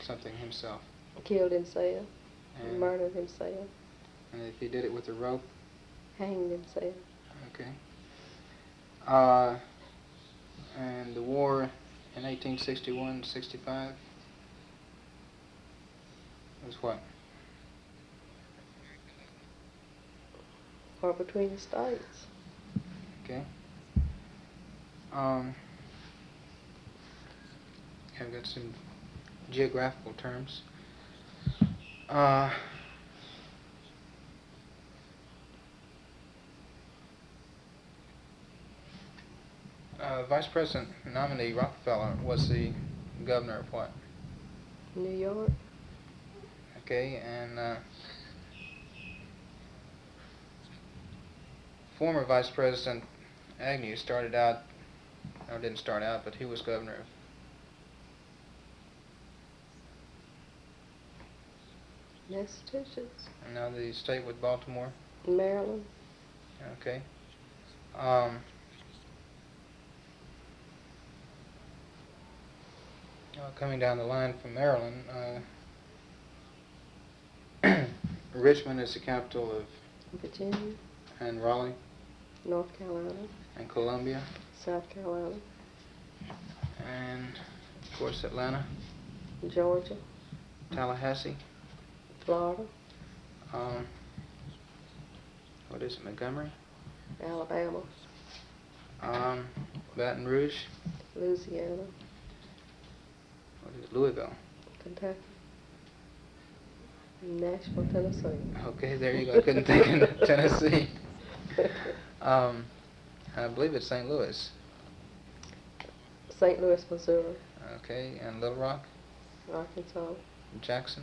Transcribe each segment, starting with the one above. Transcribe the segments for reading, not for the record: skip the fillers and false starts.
something himself. Killed himself. And, Murdered himself. and if he did it with a rope? Hanged himself. Okay. And the war in 1861-65 was what? War between the states. Okay. I've got some geographical terms. Vice President nominee Rockefeller was the governor of what? New York. Okay, and former Vice President Agnew started out, or didn't start out, but he was governor of Massachusetts. and now the state with Baltimore. Maryland. Okay. Coming down the line from Maryland, Richmond is the capital of Virginia. and Raleigh North Carolina. and Columbia South Carolina. and of course Atlanta, Georgia. Tallahassee. Florida. What is it, Montgomery? Alabama. Baton Rouge. Louisiana. What is it, Louisville? Kentucky. Nashville, Tennessee. Okay, there you go. I couldn't think of Tennessee. I believe it's St. Louis. St. Louis, Missouri. Okay, and Little Rock, Arkansas. Jackson.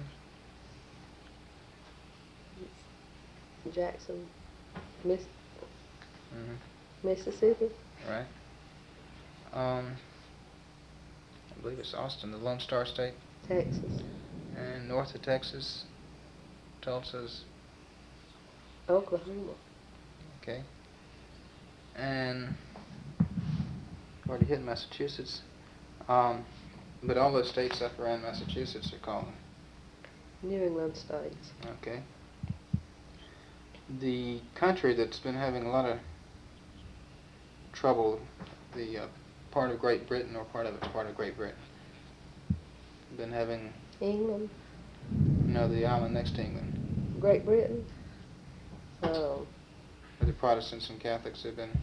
Jackson. Mm-hmm. Mississippi. Right. I believe it's Austin, the Lone Star State. Texas. And north of Texas, Tulsa's. Oklahoma. Okay. And already hit Massachusetts. But all those states up around Massachusetts are called. New England states. Okay. The country that's been having a lot of trouble, the part of Great Britain, or part of it's part of Great Britain, been having, England. no, the island next to England, Great Britain. where the Protestants and Catholics have been.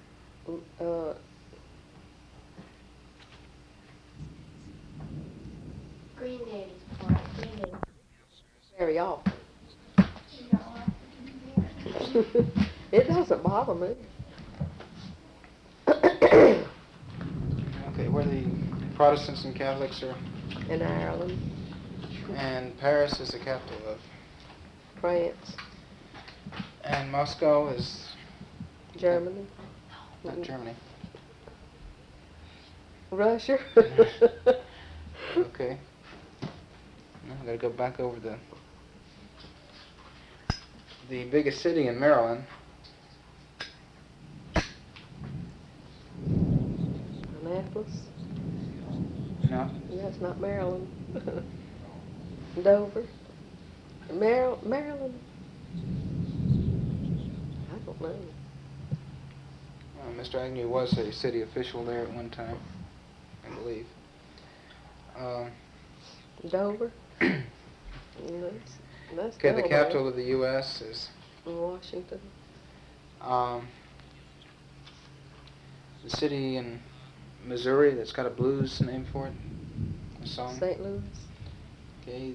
Granddaddy's part. Granddaddy. Very often. It doesn't bother me. Okay, where the Protestants and Catholics are, In Ireland. and Paris is the capital of, France. and Moscow is Germany. not Germany. Russia. Okay. Now I gotta go back over the biggest city in Maryland. Annapolis. No. That's not Maryland. Dover. Maryland. I don't know. Mr. Agnew was a city official there at one time, I believe. Dover. That's Okay, the Delaware. capital of the U.S. is Washington. the city in Missouri that's got a blues name for it, a song. St. Louis. Okay,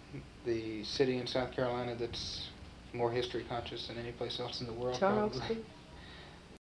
the city in South Carolina that's more history conscious than any place else in the world. Charleston. Probably.